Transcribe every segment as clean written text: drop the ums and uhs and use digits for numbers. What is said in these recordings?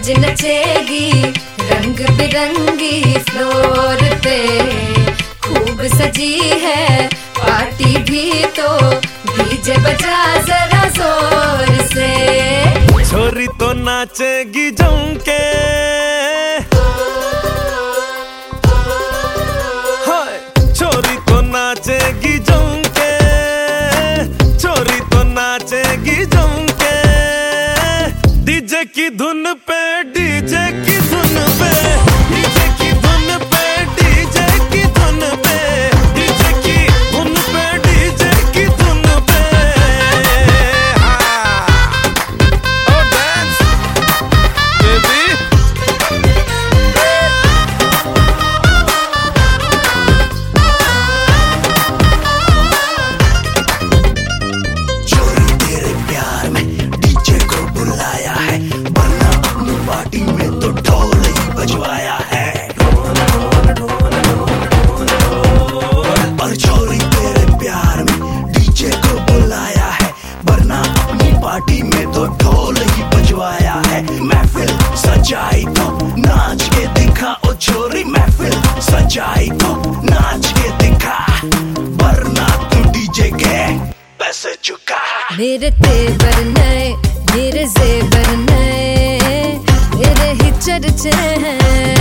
आज नचेगी रंग बिरंगी फ्लोर पे, खूब सजी है पार्टी भी तो डीजे बजा जरा जोर से। छोरी तो नाचेगी जम के, हाय छोरी तो नाचेगी जम के, छोरी तो नाचेगी जम के, डीजे की धुन पे, डीजे की धुन पे, डीजे की धुन पे, डीजे की धुन पे, डीजे की धुन पे, डीजे की धुन पे। Oh dance baby, चोरी तेरे प्यार में डीजे को बुलाया है, वरना अपनी पार्टी में तो ढोल ही बजवाया है। और चोरी तेरे प्यार में डीजे को बुलाया है, वरना अपनी पार्टी में तो ढोल ही बजवाया है। महफिल सजाई तो नाच के दिखा, ओ छोरी महफिल सजाई तो नाच के दिखा, वरना तू डीजे के पैसे चुका। मेरे तेवर नए, मेरे जेवर नए, मेरे ही चर्चे हैं।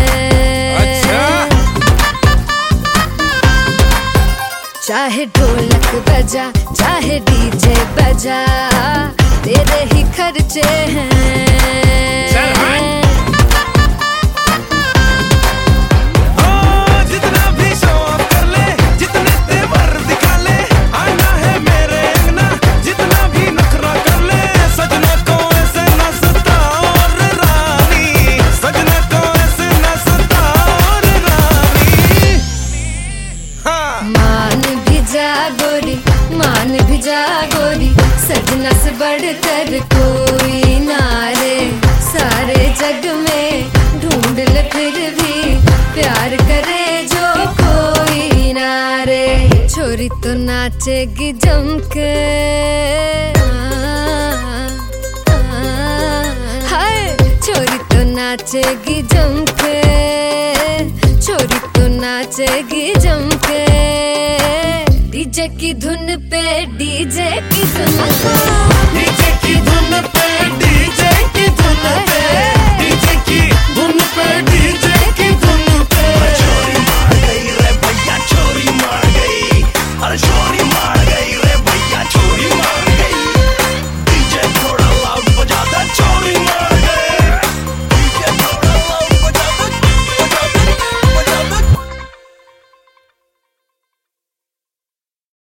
चाहे ढोलक बजा, चाहे डीजे बजा, तेरे ही खर्चे हैं। जितना भी शो कर ले, जितने तेवर दिखा ले, आना है मेरे अंगना, जितना भी नखरा कर ले, सजना को ऐसे नचता और रानी, सजना को ऐसे नचता और रानी। हाँ मान भी जा गोरी, मान भी जा गोरी, सजना से बढ़कर कोई ना रे। सारे जग में ढूंढ ले फिर भी प्यार करे जो कोई ना रे। छोरी तो नाचेगी जम के, हाय छोरी तो नाचेगी जम के, छोरी तो नाचेगी जम के, डीजे की धुन पे, डीजे की धुन पे, डीजे की